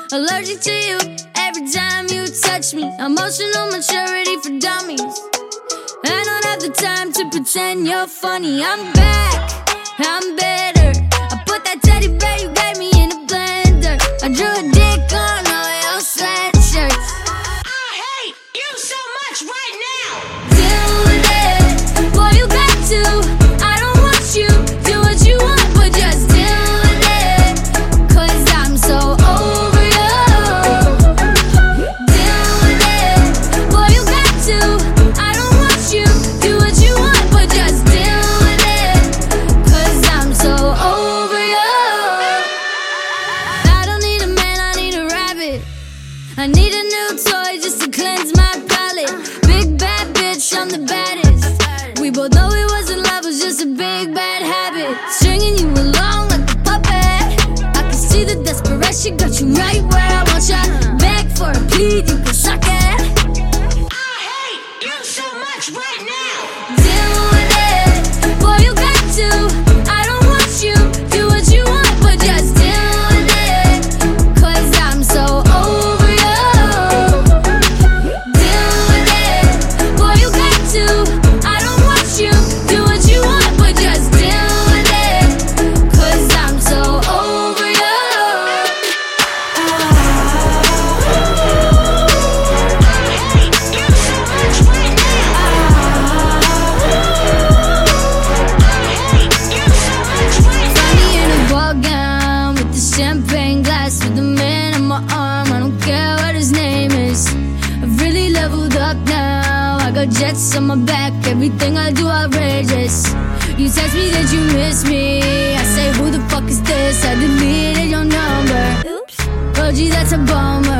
allergic to you every time you touch me. Emotional maturity for dummies. I don't have the time to pretend you're funny. I'm back, I'm better. I put that teddy bear you gave me in a blender. I drew a dick on all your sweatshirts. I hate you so much right now. Deal with it, boy, you got to. I don't want you, do what you want, but just deal with it, 'cause I'm so over you. Deal with it, boy, you got to. I don't want you, do what you want, but just deal with it, 'cause I'm so over you. I don't need a man, I need a rabbit. I need a new toy just to cleanse my palate. Big bad bitch, I'm the baddest. We both know it wasn't love, it was just a big bad habit. Stringing you along like a puppet. I can see the desperation, got you right where I want ya. Beg for a plea, you can suck it. I hate you so much right now. Deal with it, boy, you got to. I don't want you, do what you want, but just deal with it, 'cause I'm so over you. Deal with it, boy, you got to. I don't want you, do what you want, but just deal with it, 'cause I'm so over you. I hate you so much right now. I hate you so much right now. Find me in a ball gown with the champagne glass, with a man on my arm. I don't care what his name is. I've really leveled up now. I got jets on my back, everything I do outrageous. You text me that you miss me. I say, who the fuck is this? I deleted your number. Oops. Oh gee, that's a bummer.